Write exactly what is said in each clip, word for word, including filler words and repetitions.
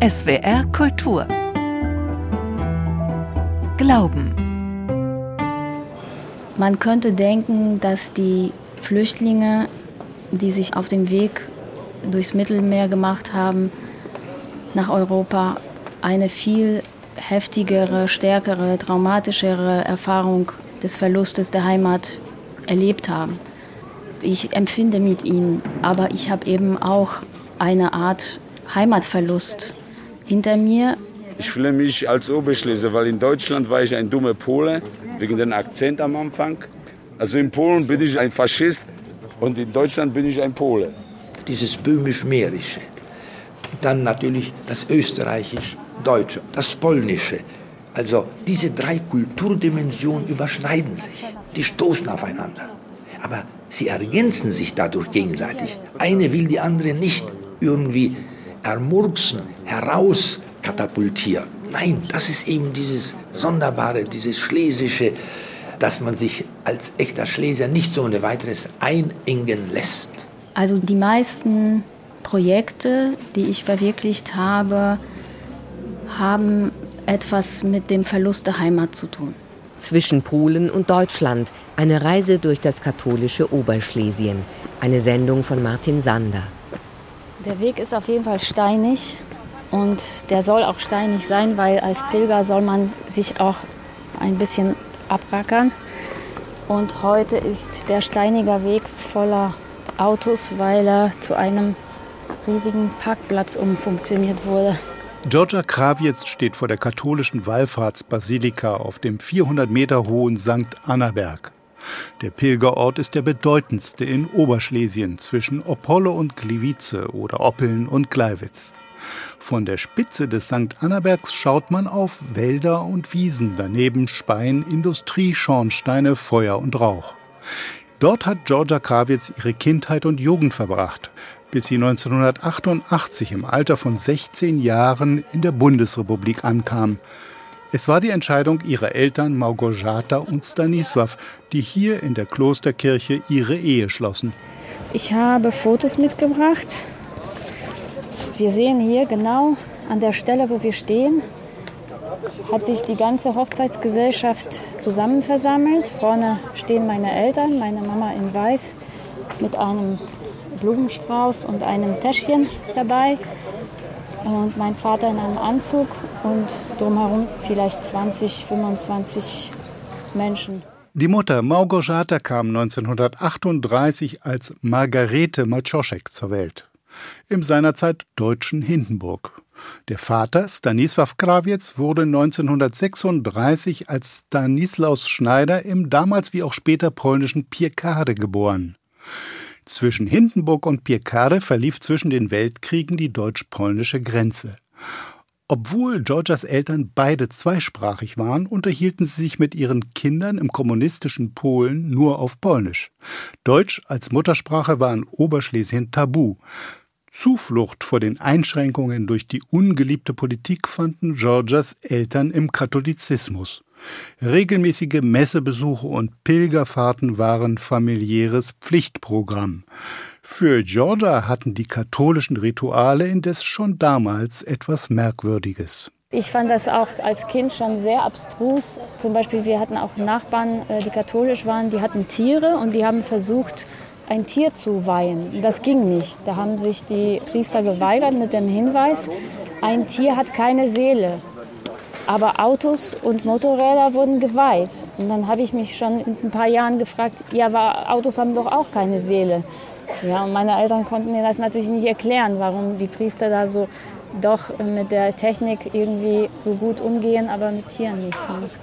S W R Kultur. Glauben. Man könnte denken, dass die Flüchtlinge, die sich auf dem Weg durchs Mittelmeer gemacht haben, nach Europa, eine viel heftigere, stärkere, traumatischere Erfahrung des Verlustes der Heimat erlebt haben. Ich empfinde mit ihnen, aber ich habe eben auch eine Art Heimatverlust hinter mir. Ich fühle mich als Oberschlesien, weil in Deutschland war ich ein dummer Pole, wegen dem Akzent am Anfang. Also in Polen bin ich ein Faschist und in Deutschland bin ich ein Pole. Dieses böhmisch-mährische, dann natürlich das österreichisch-deutsche, das polnische. Also diese drei Kulturdimensionen überschneiden sich, die stoßen aufeinander. Aber sie ergänzen sich dadurch gegenseitig. Eine will die andere nicht irgendwie ermurksen, herauskatapultieren. Nein, das ist eben dieses Sonderbare, dieses Schlesische, dass man sich als echter Schlesier nicht so ohne weiteres einengen lässt. Also die meisten Projekte, die ich verwirklicht habe, haben etwas mit dem Verlust der Heimat zu tun. Zwischen Polen und Deutschland, eine Reise durch das katholische Oberschlesien. Eine Sendung von Martin Sander. Der Weg ist auf jeden Fall steinig und der soll auch steinig sein, weil als Pilger soll man sich auch ein bisschen abrackern. Und heute ist der steinige Weg voller Autos, weil er zu einem riesigen Parkplatz umfunktioniert wurde. Georgia Krawiec steht vor der katholischen Wallfahrtsbasilika auf dem vierhundert Meter hohen Sankt Annaberg. Der Pilgerort ist der bedeutendste in Oberschlesien zwischen Opole und Gliwice oder Oppeln und Gleiwitz. Von der Spitze des Sankt Annabergs schaut man auf Wälder und Wiesen, daneben speien Industrieschornsteine Feuer und Rauch. Dort hat Georgia Krawiec ihre Kindheit und Jugend verbracht, bis sie neunzehnhundertachtundachtzig im Alter von sechzehn Jahren in der Bundesrepublik ankam. Es war die Entscheidung ihrer Eltern Małgorzata und Stanisław, die hier in der Klosterkirche ihre Ehe schlossen. Ich habe Fotos mitgebracht. Wir sehen hier genau an der Stelle, wo wir stehen, hat sich die ganze Hochzeitsgesellschaft zusammen versammelt. Vorne stehen meine Eltern, meine Mama in Weiß mit einem Blumenstrauß und einem Täschchen dabei und mein Vater in einem Anzug und drumherum vielleicht zwanzig, fünfundzwanzig Menschen. Die Mutter Małgorzata kam neunzehnhundertachtunddreißig als Margarete Maciosiek zur Welt, im seinerzeit deutschen Hindenburg. Der Vater, Stanisław Krawiec, wurde neunzehnhundertsechsunddreißig als Stanislaus Schneider im damals wie auch später polnischen Piekary geboren. Zwischen Hindenburg und Piekary verlief zwischen den Weltkriegen die deutsch-polnische Grenze. Obwohl Georgias Eltern beide zweisprachig waren, unterhielten sie sich mit ihren Kindern im kommunistischen Polen nur auf Polnisch. Deutsch als Muttersprache war in Oberschlesien tabu. Zuflucht vor den Einschränkungen durch die ungeliebte Politik fanden Georgias Eltern im Katholizismus. Regelmäßige Messebesuche und Pilgerfahrten waren familiäres Pflichtprogramm. Für Georgia hatten die katholischen Rituale indes schon damals etwas Merkwürdiges. Ich fand das auch als Kind schon sehr abstrus. Zum Beispiel, wir hatten auch Nachbarn, die katholisch waren, die hatten Tiere und die haben versucht, ein Tier zu weihen. Das ging nicht. Da haben sich die Priester geweigert mit dem Hinweis, ein Tier hat keine Seele. Aber Autos und Motorräder wurden geweiht. Und dann habe ich mich schon in ein paar Jahren gefragt, ja, aber Autos haben doch auch keine Seele. Ja, und meine Eltern konnten mir das natürlich nicht erklären, warum die Priester da so doch mit der Technik irgendwie so gut umgehen, aber mit Tieren nicht.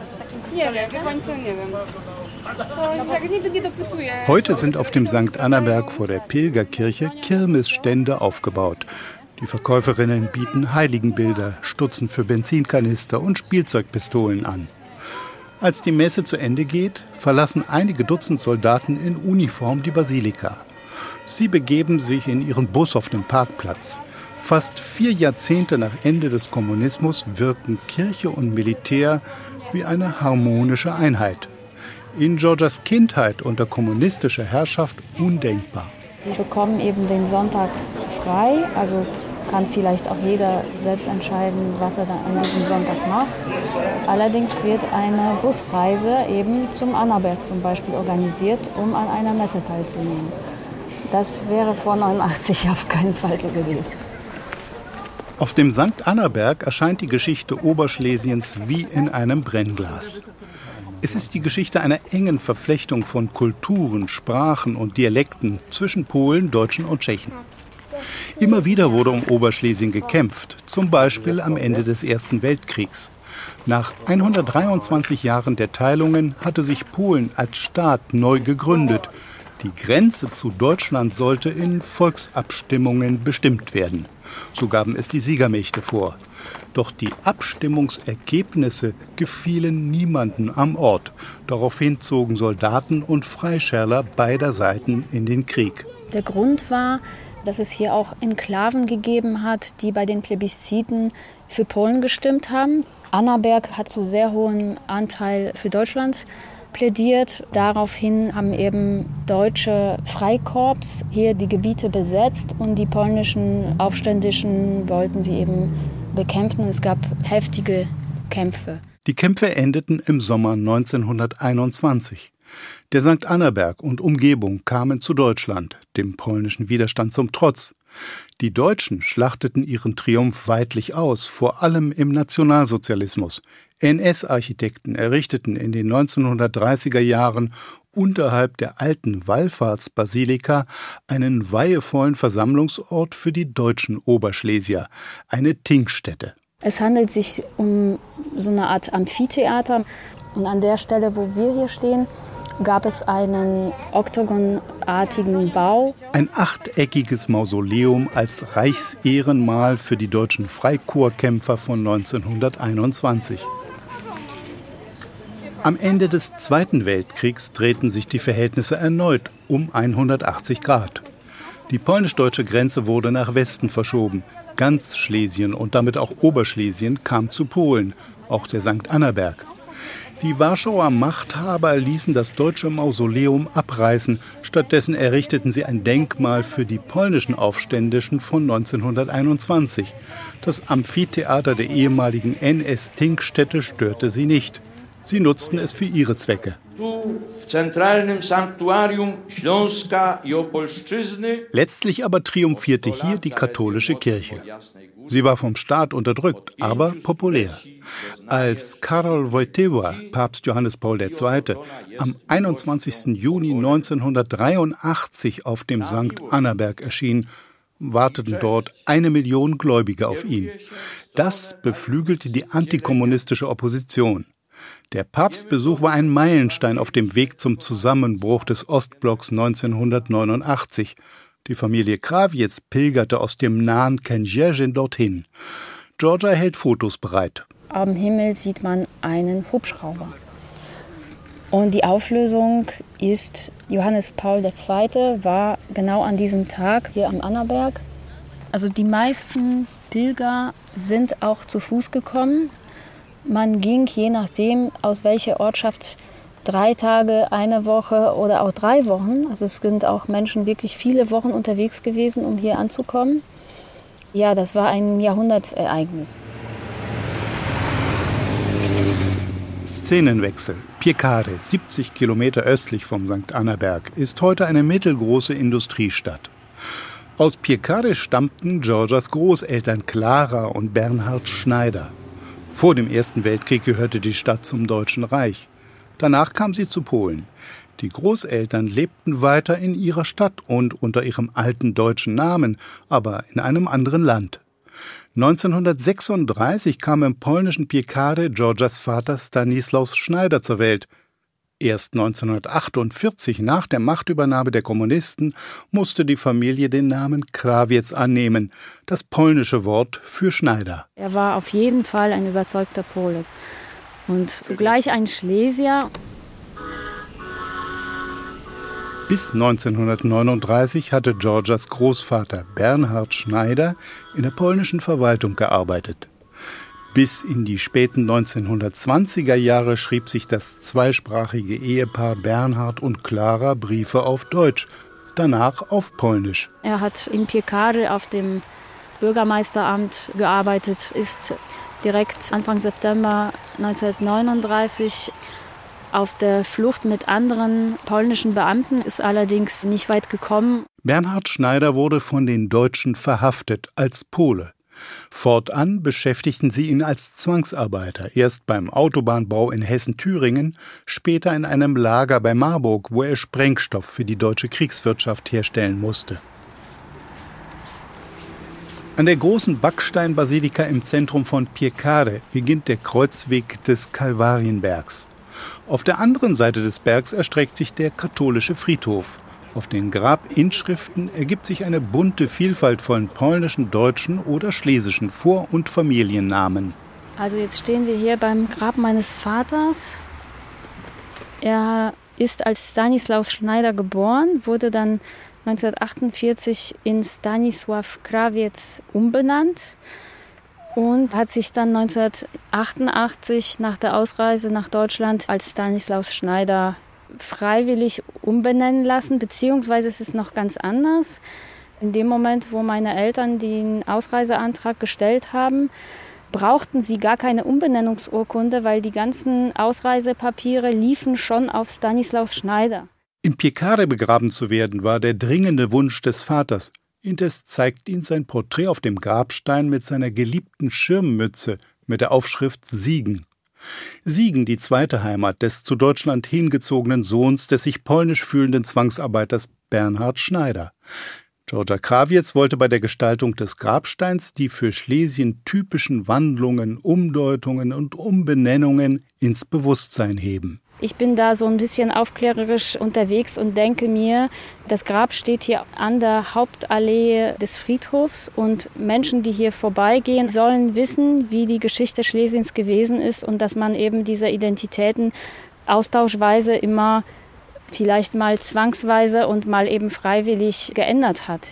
Heute sind auf dem Sankt Annaberg vor der Pilgerkirche Kirmesstände aufgebaut. Die Verkäuferinnen bieten Heiligenbilder, Stutzen für Benzinkanister und Spielzeugpistolen an. Als die Messe zu Ende geht, verlassen einige Dutzend Soldaten in Uniform die Basilika. Sie begeben sich in ihren Bus auf den Parkplatz. Fast vier Jahrzehnte nach Ende des Kommunismus wirken Kirche und Militär wie eine harmonische Einheit. In Georgias Kindheit unter kommunistischer Herrschaft undenkbar. Die bekommen eben den Sonntag frei, also kann vielleicht auch jeder selbst entscheiden, was er dann an diesem Sonntag macht. Allerdings wird eine Busreise eben zum Annaberg zum Beispiel organisiert, um an einer Messe teilzunehmen. Das wäre vor neunundachtzig auf keinen Fall so gewesen. Auf dem Sankt Annaberg erscheint die Geschichte Oberschlesiens wie in einem Brennglas. Es ist die Geschichte einer engen Verflechtung von Kulturen, Sprachen und Dialekten zwischen Polen, Deutschen und Tschechen. Immer wieder wurde um Oberschlesien gekämpft, zum Beispiel am Ende des Ersten Weltkriegs. Nach hundertdreiundzwanzig Jahren der Teilungen hatte sich Polen als Staat neu gegründet. Die Grenze zu Deutschland sollte in Volksabstimmungen bestimmt werden. So gaben es die Siegermächte vor. Doch die Abstimmungsergebnisse gefielen niemanden am Ort. Daraufhin zogen Soldaten und Freischärler beider Seiten in den Krieg. Der Grund war, dass es hier auch Enklaven gegeben hat, die bei den Plebisziten für Polen gestimmt haben. Annaberg hat zu sehr hohem Anteil für Deutschland plädiert. Daraufhin haben eben deutsche Freikorps hier die Gebiete besetzt und die polnischen Aufständischen wollten sie eben bekämpfen. Es gab heftige Kämpfe. Die Kämpfe endeten im Sommer neunzehnhunderteinundzwanzig. Der Sankt Annaberg und Umgebung kamen zu Deutschland, dem polnischen Widerstand zum Trotz. Die Deutschen schlachteten ihren Triumph weidlich aus, vor allem im Nationalsozialismus. N S-Architekten errichteten in den neunzehnhundertdreißiger Jahren unterhalb der alten Wallfahrtsbasilika einen weihevollen Versammlungsort für die deutschen Oberschlesier, eine Tinkstätte. Es handelt sich um so eine Art Amphitheater. Und an der Stelle, wo wir hier stehen, gab es einen oktogonartigen Bau. Ein achteckiges Mausoleum als Reichsehrenmal für die deutschen Freikorpskämpfer von neunzehnhunderteinundzwanzig. Am Ende des Zweiten Weltkriegs drehten sich die Verhältnisse erneut um hundertachtzig Grad. Die polnisch-deutsche Grenze wurde nach Westen verschoben. Ganz Schlesien und damit auch Oberschlesien kam zu Polen, auch der Sankt Annaberg. Die Warschauer Machthaber ließen das deutsche Mausoleum abreißen. Stattdessen errichteten sie ein Denkmal für die polnischen Aufständischen von neunzehnhunderteinundzwanzig. Das Amphitheater der ehemaligen N S-Tinkstätte störte sie nicht. Sie nutzten es für ihre Zwecke. Letztlich aber triumphierte hier die katholische Kirche. Sie war vom Staat unterdrückt, aber populär. Als Karol Wojtyła, Papst Johannes Paul der Zweite., am einundzwanzigsten Juni neunzehnhundertdreiundachtzig auf dem Sankt Annaberg erschien, warteten dort eine Million Gläubige auf ihn. Das beflügelte die antikommunistische Opposition. Der Papstbesuch war ein Meilenstein auf dem Weg zum Zusammenbruch des Ostblocks neunzehnhundertneunundachtzig. Die Familie Krawiec pilgerte aus dem nahen Kędzierzyn dorthin. Georgia hält Fotos bereit. Am Himmel sieht man einen Hubschrauber. Und die Auflösung ist, Johannes Paul der Zweite war genau an diesem Tag hier am Annaberg. Also die meisten Pilger sind auch zu Fuß gekommen. Man ging, je nachdem, aus welcher Ortschaft, drei Tage, eine Woche oder auch drei Wochen. Also es sind auch Menschen wirklich viele Wochen unterwegs gewesen, um hier anzukommen. Ja, das war ein Jahrhundertereignis. Szenenwechsel. Piekary, siebzig Kilometer östlich vom Sankt Annaberg, ist heute eine mittelgroße Industriestadt. Aus Piekary stammten Georgias Großeltern Klara und Bernhard Schneider. Vor dem Ersten Weltkrieg gehörte die Stadt zum Deutschen Reich. Danach kam sie zu Polen. Die Großeltern lebten weiter in ihrer Stadt und unter ihrem alten deutschen Namen, aber in einem anderen Land. neunzehnhundertsechsunddreißig kam im polnischen Piekary Georgias Vater Stanislaus Schneider zur Welt. Erst neunzehnhundertachtundvierzig, nach der Machtübernahme der Kommunisten, musste die Familie den Namen Krawiec annehmen, das polnische Wort für Schneider. Er war auf jeden Fall ein überzeugter Pole und zugleich ein Schlesier. Bis neunzehnhundertneununddreißig hatte Georgias Großvater Bernhard Schneider in der polnischen Verwaltung gearbeitet. Bis in die späten neunzehnhundertzwanziger Jahre schrieb sich das zweisprachige Ehepaar Bernhard und Klara Briefe auf Deutsch, danach auf Polnisch. Er hat in Piekary auf dem Bürgermeisteramt gearbeitet, ist direkt Anfang September neunzehnhundertneununddreißig auf der Flucht mit anderen polnischen Beamten, ist allerdings nicht weit gekommen. Bernhard Schneider wurde von den Deutschen verhaftet als Pole. Fortan beschäftigten sie ihn als Zwangsarbeiter, erst beim Autobahnbau in Hessen-Thüringen, später in einem Lager bei Marburg, wo er Sprengstoff für die deutsche Kriegswirtschaft herstellen musste. An der großen Backsteinbasilika im Zentrum von Piekare beginnt der Kreuzweg des Kalvarienbergs. Auf der anderen Seite des Bergs erstreckt sich der katholische Friedhof. Auf den Grabinschriften ergibt sich eine bunte Vielfalt von polnischen, deutschen oder schlesischen Vor- und Familiennamen. Also jetzt stehen wir hier beim Grab meines Vaters. Er ist als Stanisław Schneider geboren, wurde dann neunzehnhundertachtundvierzig in Stanisław Krawiec umbenannt und hat sich dann neunzehnhundertachtundachtzig nach der Ausreise nach Deutschland als Stanisław Schneider freiwillig umbenennen lassen, beziehungsweise es ist noch ganz anders. In dem Moment, wo meine Eltern den Ausreiseantrag gestellt haben, brauchten sie gar keine Umbenennungsurkunde, weil die ganzen Ausreisepapiere liefen schon auf Stanisław Schneider. In Piekare begraben zu werden, war der dringende Wunsch des Vaters. Indes zeigt ihn sein Porträt auf dem Grabstein mit seiner geliebten Schirmmütze mit der Aufschrift Siegen. Siegen, die zweite Heimat des zu Deutschland hingezogenen Sohns des sich polnisch fühlenden Zwangsarbeiters Bernhard Schneider. Georgia Krawiec wollte bei der Gestaltung des Grabsteins die für Schlesien typischen Wandlungen, Umdeutungen und Umbenennungen ins Bewusstsein heben. Ich bin da so ein bisschen aufklärerisch unterwegs und denke mir, das Grab steht hier an der Hauptallee des Friedhofs und Menschen, die hier vorbeigehen, sollen wissen, wie die Geschichte Schlesiens gewesen ist und dass man eben diese Identitäten austauschweise immer vielleicht mal zwangsweise und mal eben freiwillig geändert hat.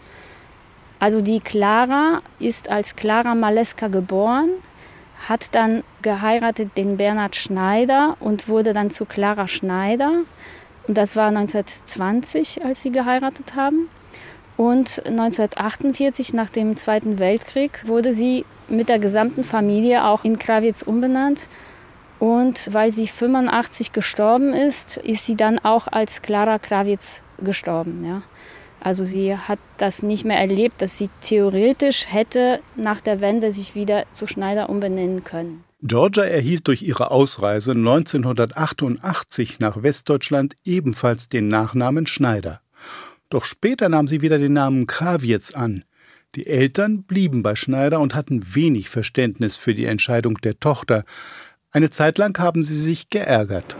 Also die Klara ist als Klara Maleska geboren, hat dann geheiratet den Bernhard Schneider und wurde dann zu Klara Schneider. Und das war neunzehnhundertzwanzig, als sie geheiratet haben. Und neunzehnhundertachtundvierzig, nach dem Zweiten Weltkrieg, wurde sie mit der gesamten Familie auch in Krawiec umbenannt. Und weil sie fünfundachtzig gestorben ist, ist sie dann auch als Klara Krawiec gestorben. Ja. Also sie hat das nicht mehr erlebt, dass sie theoretisch hätte nach der Wende sich wieder zu Schneider umbenennen können. Georgia erhielt durch ihre Ausreise neunzehnhundertachtundachtzig nach Westdeutschland ebenfalls den Nachnamen Schneider. Doch später nahm sie wieder den Namen Krawiec an. Die Eltern blieben bei Schneider und hatten wenig Verständnis für die Entscheidung der Tochter. Eine Zeit lang haben sie sich geärgert.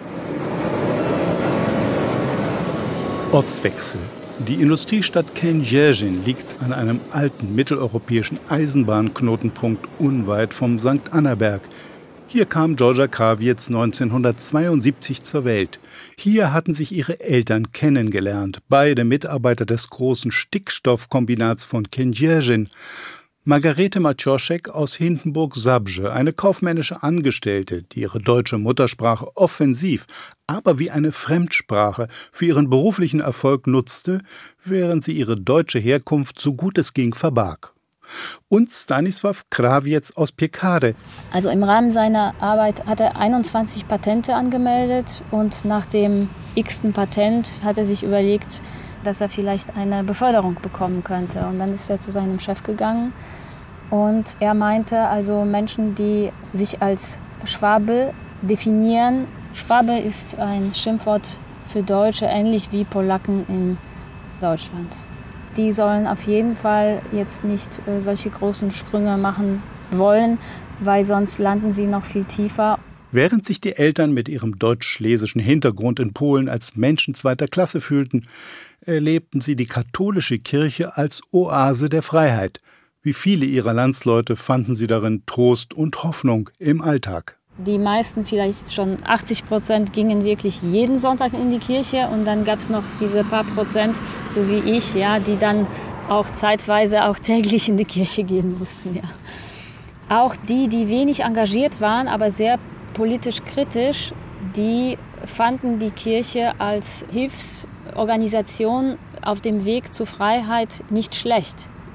Ortswechsel. Die Industriestadt Kędzierzyn liegt an einem alten mitteleuropäischen Eisenbahnknotenpunkt unweit vom Sankt Annaberg. Hier kam Georgia Krawiec neunzehnhundertzweiundsiebzig zur Welt. Hier hatten sich ihre Eltern kennengelernt, beide Mitarbeiter des großen Stickstoffkombinats von Kędzierzyn. Margarete Maciosiek aus Hindenburg-Zabrze, eine kaufmännische Angestellte, die ihre deutsche Muttersprache offensiv, aber wie eine Fremdsprache für ihren beruflichen Erfolg nutzte, während sie ihre deutsche Herkunft so gut es ging verbarg. Und Stanisław Krawiec aus Piekare. Also im Rahmen seiner Arbeit hat er einundzwanzig Patente angemeldet und nach dem x-ten Patent hat er sich überlegt, dass er vielleicht eine Beförderung bekommen könnte. Und dann ist er zu seinem Chef gegangen und er meinte, also Menschen, die sich als Schwabe definieren. Schwabe ist ein Schimpfwort für Deutsche, ähnlich wie Polacken in Deutschland. Die sollen auf jeden Fall jetzt nicht äh, solche großen Sprünge machen wollen, weil sonst landen sie noch viel tiefer. Während sich die Eltern mit ihrem deutsch-schlesischen Hintergrund in Polen als Menschen zweiter Klasse fühlten, erlebten sie die katholische Kirche als Oase der Freiheit. Wie viele ihrer Landsleute fanden sie darin Trost und Hoffnung im Alltag. Die meisten, vielleicht schon achtzig Prozent, gingen wirklich jeden Sonntag in die Kirche und dann gab es noch diese paar Prozent, so wie ich, ja, die dann auch zeitweise auch täglich in die Kirche gehen mussten. Ja. Auch die, die wenig engagiert waren, aber sehr politisch kritisch, die fanden die Kirche als Hilfsorganisation auf dem Weg zur Freiheit nicht schlecht.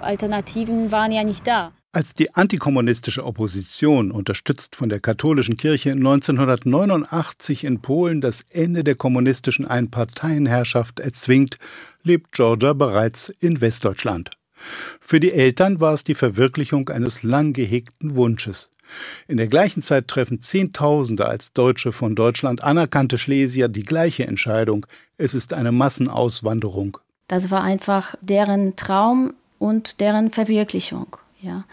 Alternativen waren ja nicht da. Als die antikommunistische Opposition, unterstützt von der katholischen Kirche, neunzehnhundertneunundachtzig in Polen das Ende der kommunistischen Einparteienherrschaft erzwingt, lebt Georgia bereits in Westdeutschland. Für die Eltern war es die Verwirklichung eines lang gehegten Wunsches. In der gleichen Zeit treffen Zehntausende als Deutsche von Deutschland anerkannte Schlesier die gleiche Entscheidung. Es ist eine Massenauswanderung. Das war einfach deren Traum und deren Verwirklichung. Ja.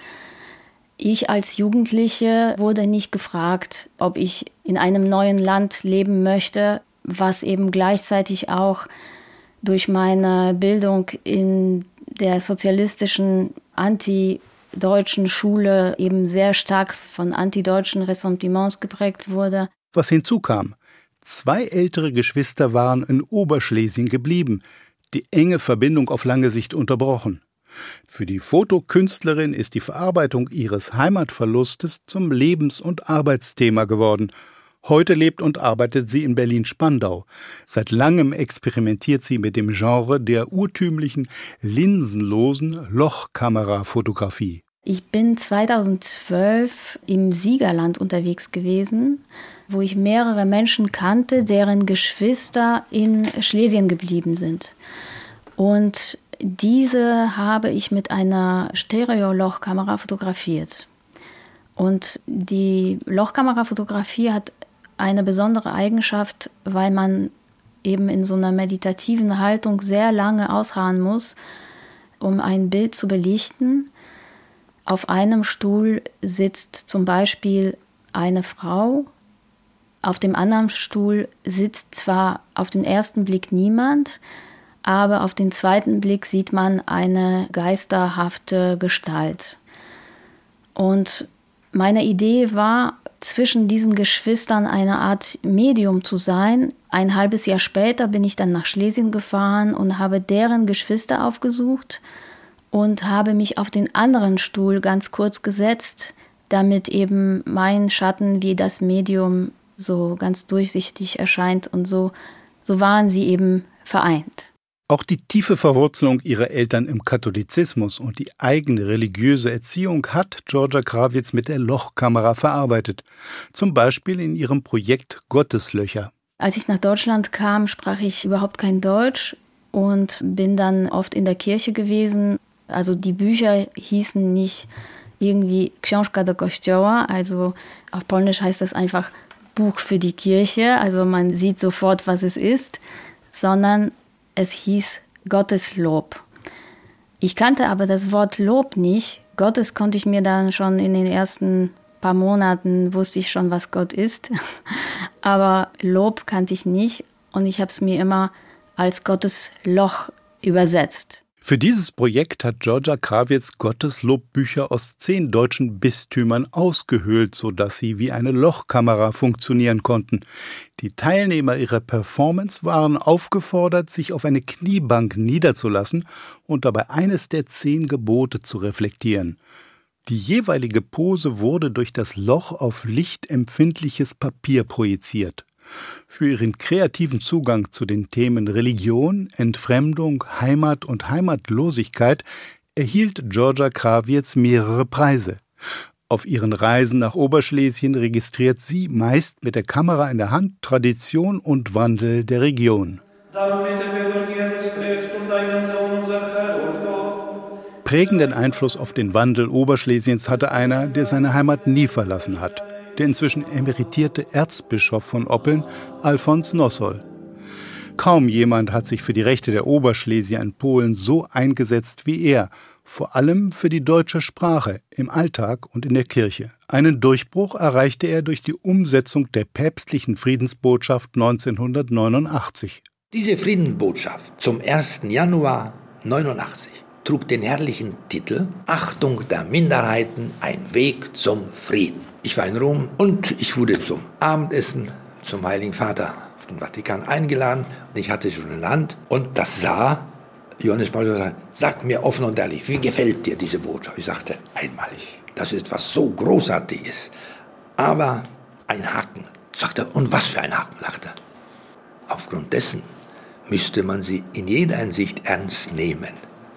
Ich als Jugendliche wurde nicht gefragt, ob ich in einem neuen Land leben möchte, was eben gleichzeitig auch durch meine Bildung in der sozialistischen antideutschen Schule eben sehr stark von antideutschen Ressentiments geprägt wurde. Was hinzukam: Zwei ältere Geschwister waren in Oberschlesien geblieben, die enge Verbindung auf lange Sicht unterbrochen. Für die Fotokünstlerin ist die Verarbeitung ihres Heimatverlustes zum Lebens- und Arbeitsthema geworden. Heute lebt und arbeitet sie in Berlin-Spandau. Seit langem experimentiert sie mit dem Genre der urtümlichen, linsenlosen Lochkamerafotografie. Ich bin zweitausendzwölf im Siegerland unterwegs gewesen, wo ich mehrere Menschen kannte, deren Geschwister in Schlesien geblieben sind. Und diese habe ich mit einer Stereo-Lochkamera fotografiert. Und die Lochkamerafotografie hat eine besondere Eigenschaft, weil man eben in so einer meditativen Haltung sehr lange ausharren muss, um ein Bild zu belichten. Auf einem Stuhl sitzt zum Beispiel eine Frau, auf dem anderen Stuhl sitzt zwar auf den ersten Blick niemand, aber auf den zweiten Blick sieht man eine geisterhafte Gestalt. Und meine Idee war, zwischen diesen Geschwistern eine Art Medium zu sein. Ein halbes Jahr später bin ich dann nach Schlesien gefahren und habe deren Geschwister aufgesucht und habe mich auf den anderen Stuhl ganz kurz gesetzt, damit eben mein Schatten wie das Medium so ganz durchsichtig erscheint. Und so, so waren sie eben vereint. Auch die tiefe Verwurzelung ihrer Eltern im Katholizismus und die eigene religiöse Erziehung hat Georgia Krawiec mit der Lochkamera verarbeitet. Zum Beispiel in ihrem Projekt Gotteslöcher. Als ich nach Deutschland kam, sprach ich überhaupt kein Deutsch und bin dann oft in der Kirche gewesen. Also die Bücher hießen nicht irgendwie Książka do kościoła, also auf Polnisch heißt das einfach Buch für die Kirche, also man sieht sofort, was es ist, sondern es hieß Gotteslob. Ich kannte aber das Wort Lob nicht. Gottes konnte ich mir dann schon in den ersten paar Monaten, wusste ich schon, was Gott ist. Aber Lob kannte ich nicht und ich habe es mir immer als Gottesloch übersetzt. Für dieses Projekt hat Georgia Krawiec Gotteslobbücher aus zehn deutschen Bistümern ausgehöhlt, sodass sie wie eine Lochkamera funktionieren konnten. Die Teilnehmer ihrer Performance waren aufgefordert, sich auf eine Kniebank niederzulassen und dabei eines der zehn Gebote zu reflektieren. Die jeweilige Pose wurde durch das Loch auf lichtempfindliches Papier projiziert. Für ihren kreativen Zugang zu den Themen Religion, Entfremdung, Heimat und Heimatlosigkeit erhielt Georgia Krawiec mehrere Preise. Auf ihren Reisen nach Oberschlesien registriert sie, meist mit der Kamera in der Hand, Tradition und Wandel der Region. Prägenden Einfluss auf den Wandel Oberschlesiens hatte einer, der seine Heimat nie verlassen hat. Der inzwischen emeritierte Erzbischof von Oppeln, Alfons Nossol. Kaum jemand hat sich für die Rechte der Oberschlesier in Polen so eingesetzt wie er, vor allem für die deutsche Sprache im Alltag und in der Kirche. Einen Durchbruch erreichte er durch die Umsetzung der päpstlichen Friedensbotschaft neunzehnhundertneunundachtzig. Diese Friedensbotschaft zum ersten Januar neunundachtzig trug den herrlichen Titel Achtung der Minderheiten, ein Weg zum Frieden. Ich war in Rom und ich wurde zum Abendessen zum Heiligen Vater auf den Vatikan eingeladen. Und ich hatte schon in der Hand und das sah Johannes Paul II. Sag mir offen und ehrlich, wie gefällt dir diese Botschaft? Ich sagte, einmalig, das ist was so Großartiges. Aber ein Haken. Sagte, und was für ein Haken, lachte er. Aufgrund dessen müsste man sie in jeder Hinsicht ernst nehmen.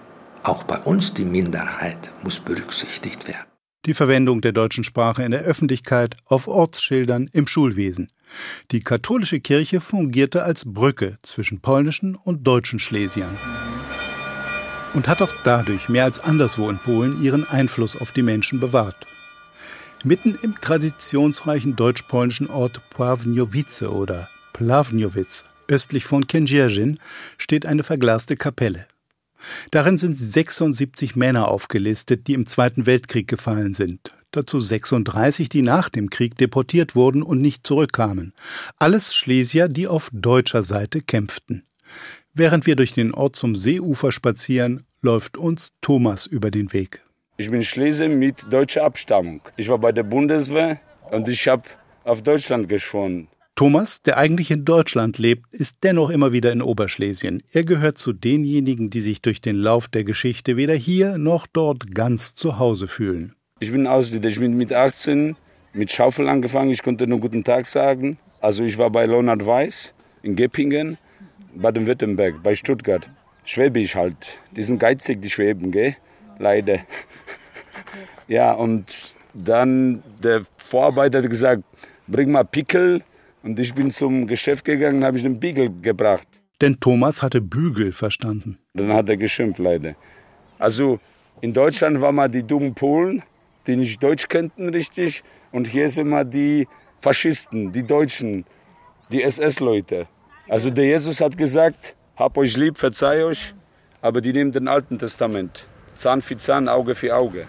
auch bei uns die Minderheit muss berücksichtigt werden. Die Verwendung der deutschen Sprache in der Öffentlichkeit, auf Ortsschildern, im Schulwesen. Die katholische Kirche fungierte als Brücke zwischen polnischen und deutschen Schlesiern und hat auch dadurch mehr als anderswo in Polen ihren Einfluss auf die Menschen bewahrt. Mitten im traditionsreichen deutsch-polnischen Ort Pławniowice oder Plawniowicz, östlich von Kędzierzyn, steht eine verglaste Kapelle. Darin sind sechsundsiebzig Männer aufgelistet, die im Zweiten Weltkrieg gefallen sind. Dazu sechsunddreißig, die nach dem Krieg deportiert wurden und nicht zurückkamen. Alles Schlesier, die auf deutscher Seite kämpften. Während wir durch den Ort zum Seeufer spazieren, läuft uns Thomas über den Weg. Ich bin Schlesier mit deutscher Abstammung. Ich war bei der Bundeswehr und ich habe auf Deutschland geschworen. Thomas, der eigentlich in Deutschland lebt, ist dennoch immer wieder in Oberschlesien. Er gehört zu denjenigen, die sich durch den Lauf der Geschichte weder hier noch dort ganz zu Hause fühlen. Ich bin Ausländer. Ich bin mit achtzehn mit Schaufel angefangen. Ich konnte nur guten Tag sagen. Also ich war bei Leonhard Weiß in Geppingen, Baden-Württemberg, bei Stuttgart. Schwäbisch halt. Die sind geizig, die Schwäben, gell? Leider. Ja, und dann der Vorarbeiter hat gesagt, bring mal Pickel. Und ich bin zum Geschäft gegangen und habe ich den Pickel gebracht. Denn Thomas hatte Bügel verstanden. Dann hat er geschimpft, leider. Also in Deutschland waren mal die dummen Polen, die nicht Deutsch kannten richtig. Und hier sind mal die Faschisten, die Deutschen, die S S-Leute. Also der Jesus hat gesagt, hab euch lieb, verzeih euch. Aber die nehmen den Alten Testament. Zahn für Zahn, Auge für Auge.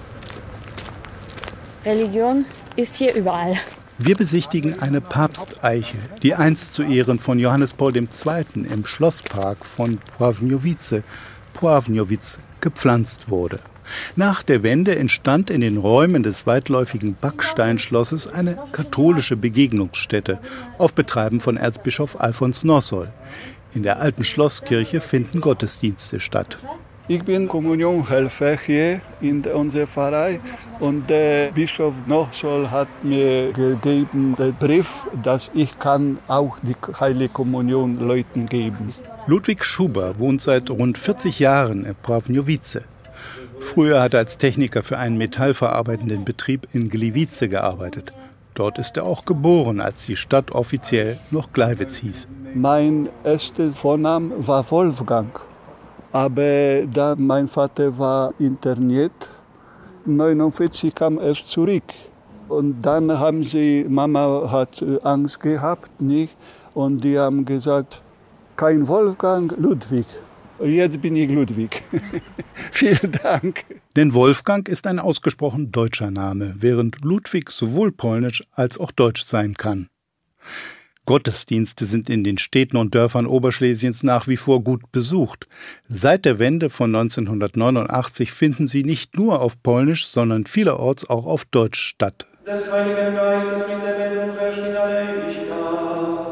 Religion ist hier überall. Wir besichtigen eine Papsteiche, die einst zu Ehren von Johannes Paul der Zweite. Im Schlosspark von Pławniowice, Pławniowic, gepflanzt wurde. Nach der Wende entstand in den Räumen des weitläufigen Backsteinschlosses eine katholische Begegnungsstätte auf Betreiben von Erzbischof Alfons Nossol. In der alten Schlosskirche finden Gottesdienste statt. Ich bin Kommunionhelfer hier in unserer Pfarrei und der Bischof Nossol hat mir gegeben den Brief, dass ich kann auch die Heilige Kommunion Leuten geben. Ludwig Schuber wohnt seit rund vierzig Jahren in Pławniowice. Früher hat er als Techniker für einen metallverarbeitenden Betrieb in Gliwice gearbeitet. Dort ist er auch geboren, als die Stadt offiziell noch Gleiwitz hieß. Mein erster Vorname war Wolfgang. Aber da mein Vater war interniert, neunundvierzig kam er zurück. Und dann haben sie, Mama hat Angst gehabt, nicht? Und die haben gesagt, kein Wolfgang, Ludwig. Jetzt bin ich Ludwig. Vielen Dank. Denn Wolfgang ist ein ausgesprochen deutscher Name, während Ludwig sowohl polnisch als auch deutsch sein kann. Gottesdienste sind in den Städten und Dörfern Oberschlesiens nach wie vor gut besucht. Seit der Wende von neunzehnhundertneunundachtzig finden sie nicht nur auf Polnisch, sondern vielerorts auch auf Deutsch statt. Des Heiligen Geistes mit der Welt und herrscht in aller Ewigkeit.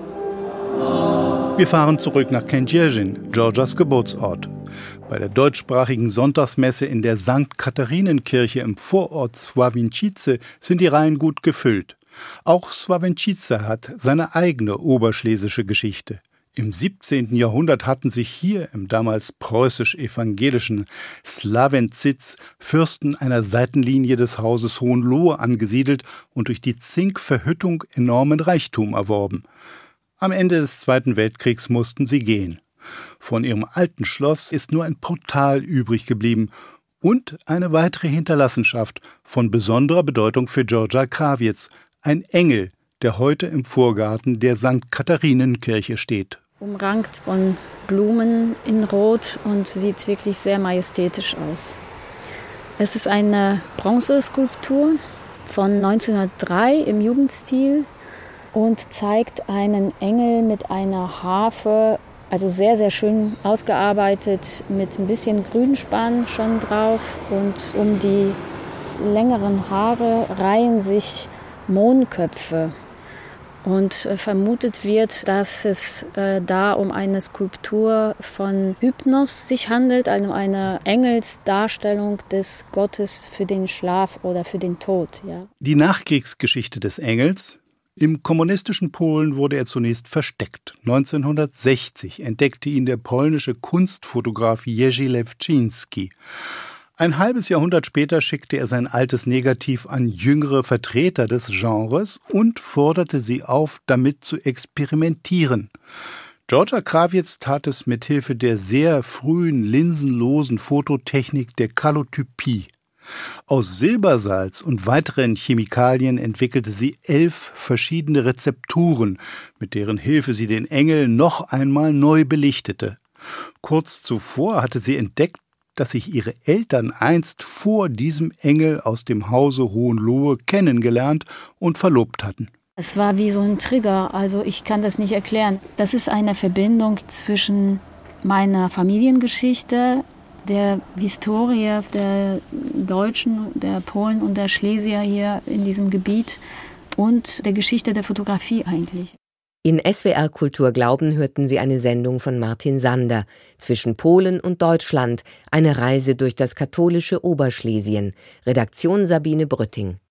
Wir fahren zurück nach Kędzierzyn, Georgias Geburtsort. Bei der deutschsprachigen Sonntagsmesse in der Sankt Katharinenkirche im Vorort Sławęcice sind die Reihen gut gefüllt. Auch Sławęcice hat seine eigene oberschlesische Geschichte. Im siebzehnten Jahrhundert hatten sich hier im damals preußisch-evangelischen Slawenzyc Fürsten einer Seitenlinie des Hauses Hohenlohe angesiedelt und durch die Zinkverhüttung enormen Reichtum erworben. Am Ende des Zweiten Weltkriegs mussten sie gehen. Von ihrem alten Schloss ist nur ein Portal übrig geblieben und eine weitere Hinterlassenschaft von besonderer Bedeutung für Georgia Krawiec, ein Engel, der heute im Vorgarten der Sankt Katharinenkirche steht. Umrankt von Blumen in Rot und sieht wirklich sehr majestätisch aus. Es ist eine Bronzeskulptur von neunzehnhundertdrei im Jugendstil und zeigt einen Engel mit einer Harfe, also sehr, sehr schön ausgearbeitet, mit ein bisschen Grünspan schon drauf. Und um die längeren Haare reihen sich Mohnköpfe. Und äh, vermutet wird, dass es äh, da um eine Skulptur von Hypnos sich handelt, also eine Engelsdarstellung des Gottes für den Schlaf oder für den Tod. Ja. Die Nachkriegsgeschichte des Engels Im kommunistischen Polen wurde er zunächst versteckt. neunzehnhundertsechzig entdeckte ihn der polnische Kunstfotograf Jerzy Lewczyński. Ein halbes Jahrhundert später schickte er sein altes Negativ an jüngere Vertreter des Genres und forderte sie auf, damit zu experimentieren. Georgia Krawiec tat es mit Hilfe der sehr frühen linsenlosen Fototechnik der Kallotypie. Aus Silbersalz und weiteren Chemikalien entwickelte sie elf verschiedene Rezepturen, mit deren Hilfe sie den Engel noch einmal neu belichtete. Kurz zuvor hatte sie entdeckt, dass sich ihre Eltern einst vor diesem Engel aus dem Hause Hohenlohe kennengelernt und verlobt hatten. Es war wie so ein Trigger, also ich kann das nicht erklären. Das ist eine Verbindung zwischen meiner Familiengeschichte, der Historie der Deutschen, der Polen und der Schlesier hier in diesem Gebiet und der Geschichte der Fotografie eigentlich. In S W R Kultur Glauben hörten Sie eine Sendung von Martin Sander. Zwischen Polen und Deutschland, eine Reise durch das katholische Oberschlesien. Redaktion Sabine Brütting.